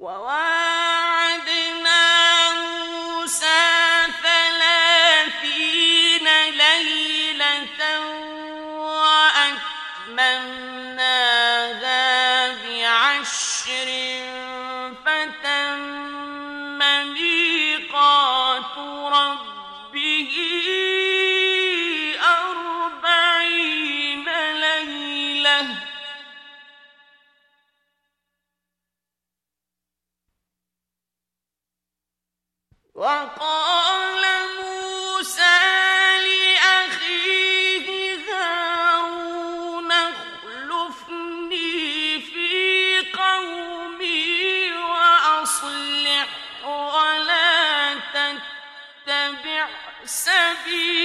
وواعدنا موسى 30 ليلة وأتممناها ب10 فتم ميقات ربه 40 ليلة وقال موسى لأخيه هارون اخلفني في قومي وأصلح ولا تتبع سبيل